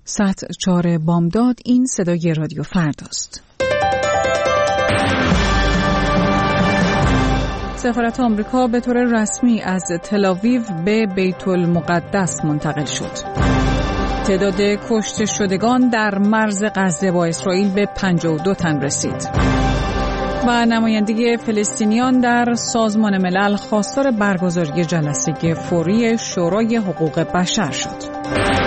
ساعت 4 بامداد. این صدای رادیو فرداست. سفارت آمریکا به طور رسمی از تل‌آویو به بیت المقدس منتقل شد. تعداد کشته شدگان در مرز غزه با اسرائیل به 52 تن رسید. و نمایندگی فلسطینیان در سازمان ملل خواستار برگزاری جلسه فوری شورای حقوق بشر شد.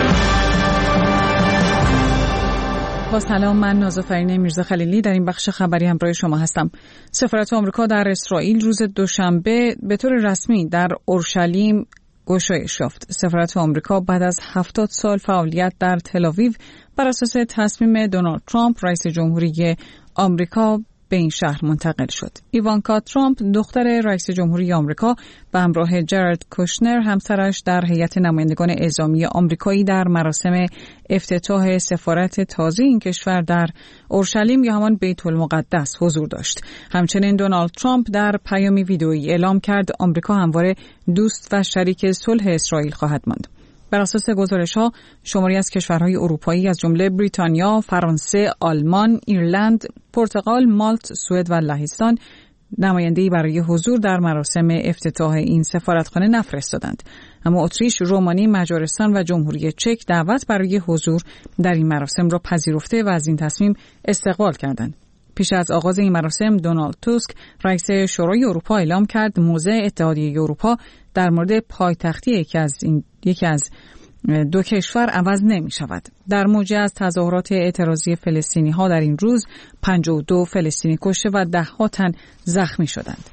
با سلام، من نازافرین میرزا خلیلی در این بخش خبری همراه شما هستم. سفارت آمریکا در اسرائیل روز دوشنبه به طور رسمی در اورشلیم گشایش یافت. سفارت آمریکا بعد از 70 سال فعالیت در تل‌آویو بر اساس تصمیم دونالد ترامپ رئیس جمهوری آمریکا به این شهر منتقل شد. ایوانکا ترامپ دختر رئیس جمهوری آمریکا به همراه جارد کوشنر همسرش در هیئت نمایندگان اعزامی آمریکایی در مراسم افتتاح سفارت تازه این کشور در اورشلیم یا همان بیت المقدس حضور داشت. همچنین دونالد ترامپ در پیامی ویدئویی اعلام کرد آمریکا همواره دوست و شریک صلح اسرائیل خواهد ماند. بر اساس گزارش‌ها شماری از کشورهای اروپایی از جمله بریتانیا، فرانسه، آلمان، ایرلند، پرتغال، مالت، سوئد و لهستان نماینده‌ای برای حضور در مراسم افتتاح این سفارتخانه نفرستادند. اما اتریش، رومانی، مجارستان و جمهوری چک دعوت برای حضور در این مراسم را پذیرفته و از این تصمیم استقبال کردند. پیش از آغاز این مراسم دونالد توسک رئیس شورای اروپا اعلام کرد موضع اتحادیه اروپا در مورد پایتختی یکی از دو کشور عوض نمی شود. در موجب از تظاهرات اعتراضی فلسطینی ها در این روز 52 فلسطینی کشته و 10 تن زخمی شدند.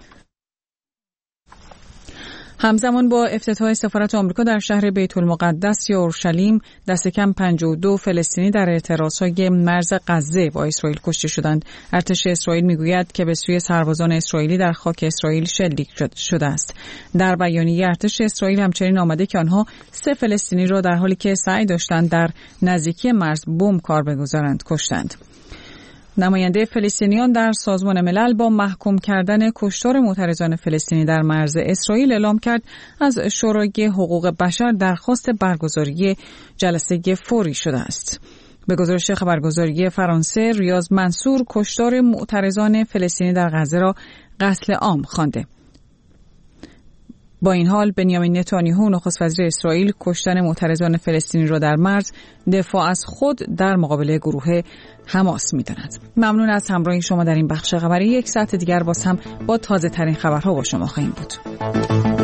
همزمان با افتتاح سفارت آمریکا در شهر بیت المقدس یا اورشلیم دست کم 52 فلسطینی در اعتراضهای مرز غزه با اسرائیل کشته شدند. ارتش اسرائیل میگوید که به سوی سربازان اسرائیلی در خاک اسرائیل شلیک شده است. در بیانیه ارتش اسرائیل همچنین آمده که آنها 3 فلسطینی را در حالی که سعی داشتند در نزدیکی مرز بمب کار بگذارند کشتند. نماینده فلسطینیان در سازمان ملل با محکوم کردن کشتار معترضان فلسطینی در مرز اسرائیل اعلام کرد از شورای حقوق بشر درخواست برگزاری جلسه فوری شده است. به گزارش خبرگزاری فرانسه، ریاض منصور کشتار معترضان فلسطینی در غزه را قتل عام خوانده. با این حال بنیامین نتانیاهو نخست وزیر اسرائیل کشتن معترضان فلسطینی را در مرز دفاع از خود در مقابل گروه حماس می‌داند. ممنون از همراهی شما در این بخش خبری. یک ساعت دیگر باز هم با تازه ترین خبرها با شما خواهیم بود.